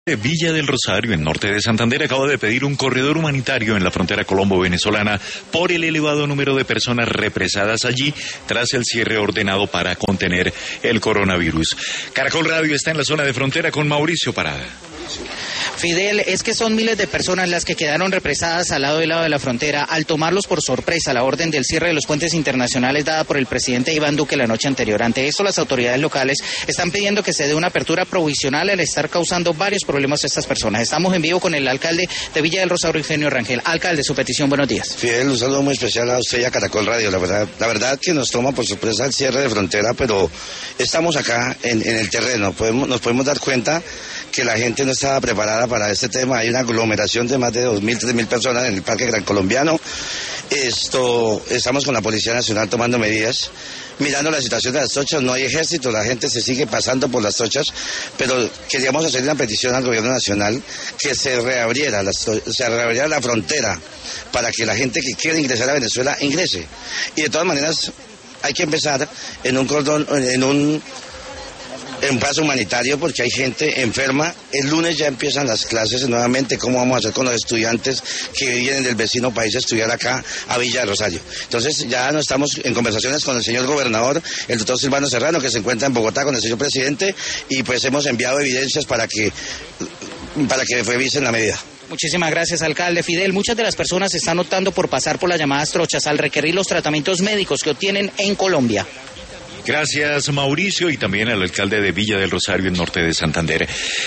Villa del Rosario, en norte de Santander, acaba de pedir un corredor humanitario en la frontera colombo-venezolana por el elevado número de personas represadas allí tras el cierre ordenado para contener el coronavirus. Caracol Radio está en la zona de frontera con Mauricio Parada. Fidel, es que son miles de personas las que quedaron represadas al lado y lado de la frontera al tomarlos por sorpresa la orden del cierre de los puentes internacionales dada por el presidente Iván Duque la noche anterior. Ante esto, las autoridades locales están pidiendo que se dé una apertura provisional al estar causando varios problemas a estas personas. Estamos en vivo con el alcalde de Villa del Rosario, Eugenio Rangel. Alcalde, su petición, buenos días. Fidel, un saludo muy especial a usted y a Caracol Radio. La verdad que nos toma por sorpresa el cierre de frontera, pero estamos acá en el terreno. Nos podemos dar cuenta que la gente no estaba preparada para este tema. Hay una aglomeración de más de 2.000, 3.000 personas en el Parque Gran Colombiano. Estamos con la Policía Nacional tomando medidas, mirando la situación de las trochas. No hay ejército, la gente se sigue pasando por las trochas, pero queríamos hacer una petición al gobierno nacional que se reabriera la frontera para que la gente que quiere ingresar a Venezuela ingrese. Y de todas maneras hay que empezar en un paso humanitario, porque hay gente enferma. El lunes ya empiezan las clases nuevamente. ¿Cómo vamos a hacer con los estudiantes que vienen del vecino país a estudiar acá a Villa del Rosario? Entonces ya no estamos en conversaciones con el señor gobernador, el doctor Silvano Serrano, que se encuentra en Bogotá con el señor presidente, y pues hemos enviado evidencias para que revisen la medida. Muchísimas gracias, alcalde. Fidel, muchas de las personas están optando por pasar por las llamadas trochas al requerir los tratamientos médicos que obtienen en Colombia. Gracias, Mauricio, y también al alcalde de Villa del Rosario, en norte de Santander.